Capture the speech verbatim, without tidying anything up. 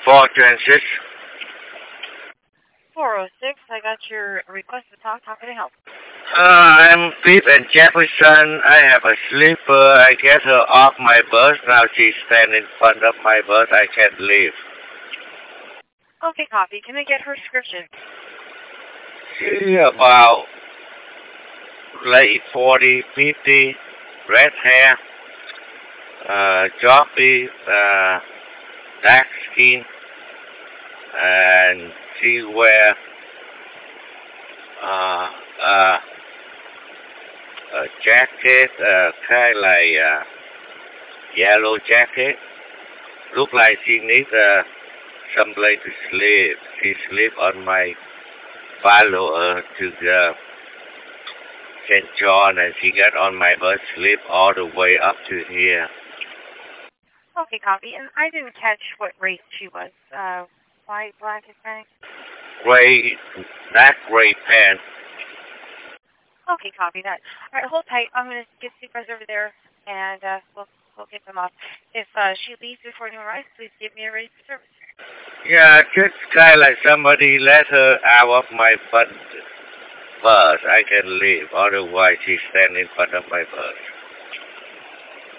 for transit. four oh six, I got your request to talk. How can I help? Uh, I'm Pete and Jefferson. I have a sleeper. I get her off my bus. Now she's standing in front of my bus. I can't leave. Okay, copy. Can I get her description? She about late forty, fifty, red hair, uh, choppy, uh, dark skin, and she wear uh, uh, a jacket, uh, kind of like uh, yellow jacket. Look like she needs uh, some place to sleep. She sleep on my follower to the Saint John, and she got on my bus, sleep all the way up to here. Okay, copy. And I didn't catch what race she was. Uh, white, black, Hispanic? Gray, dark gray pants. Okay, copy that. All right, hold tight. I'm going to get supervisor over there, and uh, we'll we'll get them off. If uh, she leaves before anyone arrives, please give me a ready for service. Yeah, just kind of like somebody let her out of my bus. I can leave, otherwise she's standing in front of my bus.